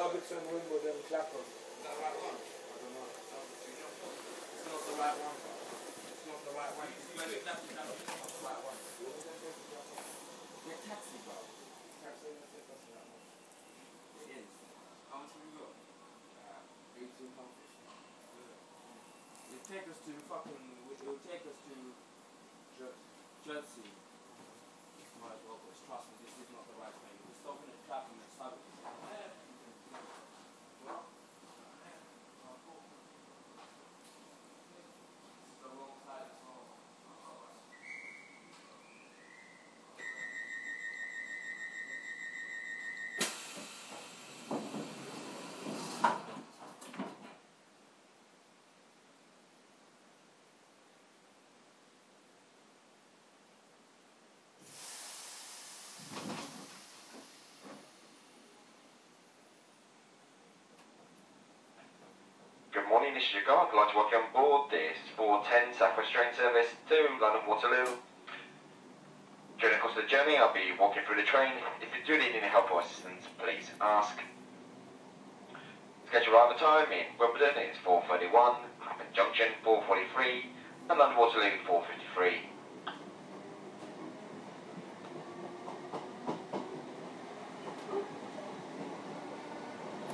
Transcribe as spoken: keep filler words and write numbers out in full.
Derbyshire, Wimbledon, Clapham. Is that the right one? I don't know. It's not the right one. It's not the right one. You click that, that, it's not the right one. Get taxi, bro. Taxi ain't gonna take us that much. It is. How much have you got? Uh, eighteen pounds fifty. It'll take us to fucking. It'll take us to Jersey. Might as well, because trust me, this is not the right way. We're stopping at Clapham and Southwark. What? The wrong side as well. Good morning, this is your guard. I'd like to welcome you on board this four ten South West train service to London Waterloo. During the course of the journey, I'll be walking through the train. If you do need any help or assistance, please ask. Scheduled arrival time in Wimbledon is four thirty-one, Clapham Junction four forty-three, and London Waterloo four fifty-three.